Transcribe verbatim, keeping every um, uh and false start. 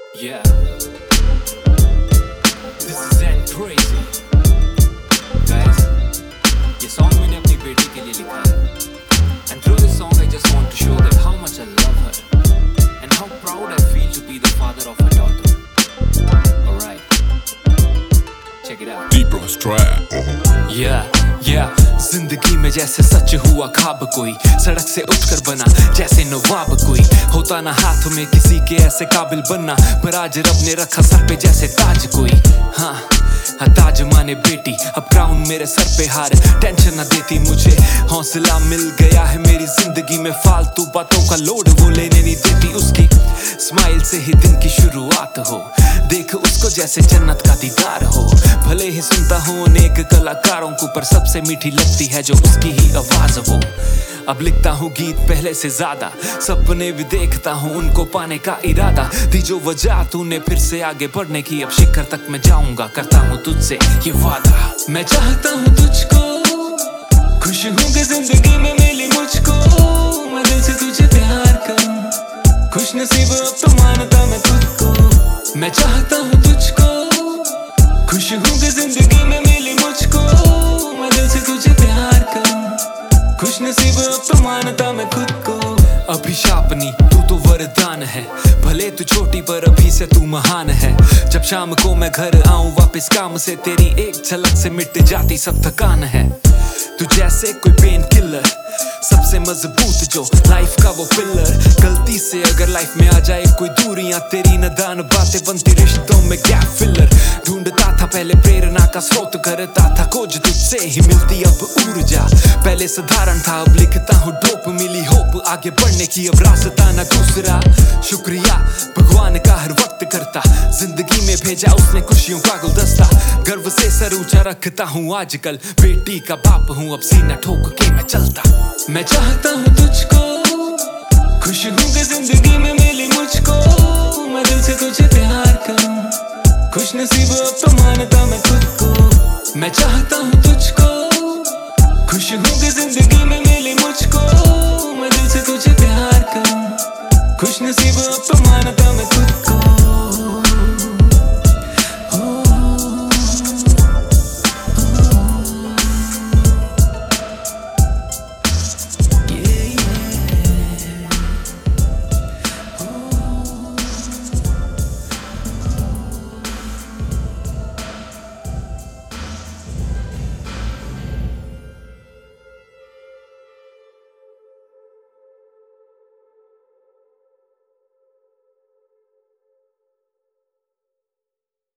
Yeah, this is Zen Crazy. Guys, ये song मैंने अपनी बेटी के लिए लिखा है. And through this song I just want to show that how much I love her and how proud I feel to be the father of her daughter. Alright, check it out. Deep Ross Trap. Yeah, yeah. जिंदगी में जैसे सच हुआ ख्वाब कोई, सड़क से उठकर बना जैसे नवाब कोई. होता ना हाथ में किसी के ऐसे काबिल बनना, पर आज रब ने रखा सर पे जैसे ताज कोई. हाँ हाँ ताज माने बेटी, अब क्राउन मेरे सर पे हार. टेंशन ना देती मुझे, हौसला मिल गया है मेरी जिंदगी में. फालतू बातों का लोड वो लेने नहीं देती. उसकी स्माइल से ही दिन की शुरुआत हो, देख उसको जैसे जन्नत का दीदार हो. भले ही सुनता हूँ अनेक कलाकारों को, पर सबसे मीठी लगती है जो उसकी ही आवाज हो. अब लिखता हूँ गीत पहले से ज्यादा, सपने भी देखता हूँ उनको पाने का इरादा. दी जो वजह तूने फिर से आगे बढ़ने की, अब शिखर तक मैं जाऊंगा, करता हूँ तुझसे ये वादा. मैं चाहता हूँ तुझको, खुश हूँ कि जिंदगी में मिली मुझको. मैं दिल से तुझे प्यार करूँ, खुश नसीब अब तो मानता मैं खुद को. मैं चाहता हूँ तुझको, खुश हूँ कि जिंदगी में मिली मुझको. मैं दिल से तुझे प्यार करूँ, खुश नसीब अब तो मानता मैं खुद को. अभिशापनी तू तो वरदान है, भले तू छोटी पर अभी से तू महान है. जब शाम को मैं घर आऊं वापस काम से, तेरी एक झलक से मिट जाती सब थकान है. तू जैसे कोई पेन किलर, सबसे मजबूत जो लाइफ का वो पिलर. गलती से अगर लाइफ में आ जाए कोई दूरियां, तेरी नदान बातें बनती रिश्तों में गैप फिलर. ढूंढता था पहले प्रेरणा का स्रोत, करता था खोज तुझसे ही मिलती अब ऊर्जा. पहले साधारण था अब लिखता हूँ डोप, मिली होप आगे बढ़ने की अब रास्ता ना दूसरा. शुक्रिया भगवान का हर वक्त करता, जिंदगी में भेजा उसने खुशियों का गुलदस्ता. गर्व से सर ऊंचा रखता हूँ आजकल, बेटी का बाप हूँ अब सीना ठोक के मैं चलता. मैं चाहता हूँ तुझको, खुश हूँ कि जिंदगी में मिली मुझको. मैं दिल से तुझे प्यार करूँ, खुश नसीब अब तो मानता मैं खुद को. मैं चाहता हूँ तुझको, खुश हूँ कि जिंदगी में मिली मुझको. मैं दिल से तुझे प्यार करूँ, खुश नसीब अब तो मानता मैं खुद को.